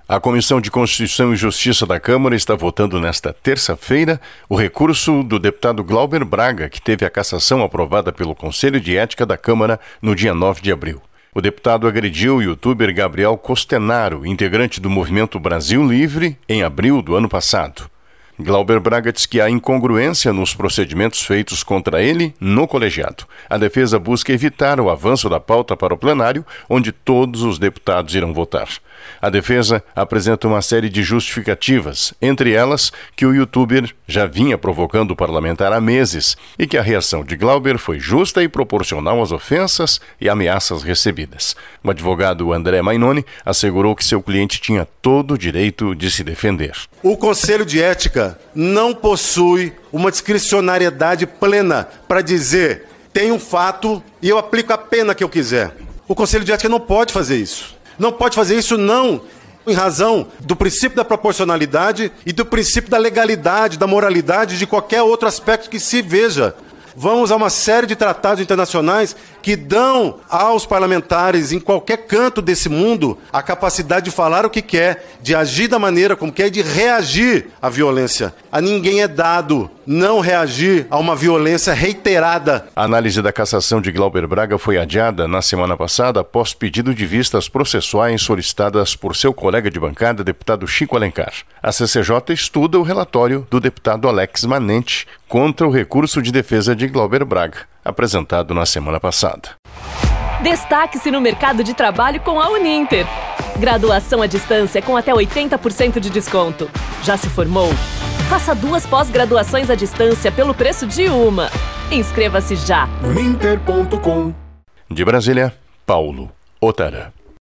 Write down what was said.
A Comissão de Constituição e Justiça da Câmara está votando nesta terça-feira o recurso do deputado Glauber Braga, que teve a cassação aprovada pelo Conselho de Ética da Câmara no dia 9 de abril. O deputado agrediu o youtuber Gabriel Costenaro, integrante do Movimento Brasil Livre, em abril do ano passado. Glauber Braga diz que há incongruência nos procedimentos feitos contra ele no colegiado. A defesa busca evitar o avanço da pauta para o plenário, onde todos os deputados irão votar. A defesa apresenta uma série de justificativas, entre elas que o youtuber já vinha provocando o parlamentar há meses e que a reação de Glauber foi justa e proporcional às ofensas e ameaças recebidas. O advogado André Mainoni assegurou que seu cliente tinha todo o direito de se defender. O Conselho de Ética não possui uma discricionariedade plena para dizer tem um fato e eu aplico a pena que eu quiser. O Conselho de Ética não pode fazer isso. Não pode fazer isso não em razão do princípio da proporcionalidade e do princípio da legalidade, da moralidade, de qualquer outro aspecto que se veja. Vamos a uma série de tratados internacionais que dão aos parlamentares em qualquer canto desse mundo a capacidade de falar o que quer, de agir da maneira como quer e de reagir à violência. A ninguém é dado não reagir a uma violência reiterada. A análise da cassação de Glauber Braga foi adiada na semana passada após pedido de vistas processuais solicitadas por seu colega de bancada, deputado Chico Alencar. A CCJ estuda o relatório do deputado Alex Manente contra o recurso de defesa de Glauber Braga, apresentado na semana passada. Destaque-se no mercado de trabalho com a Uninter. Graduação à distância com até 80% de desconto. Já se formou? Faça 2 pós-graduações à distância pelo preço de uma. Inscreva-se já. Uninter.com. De Brasília, Paulo Otara.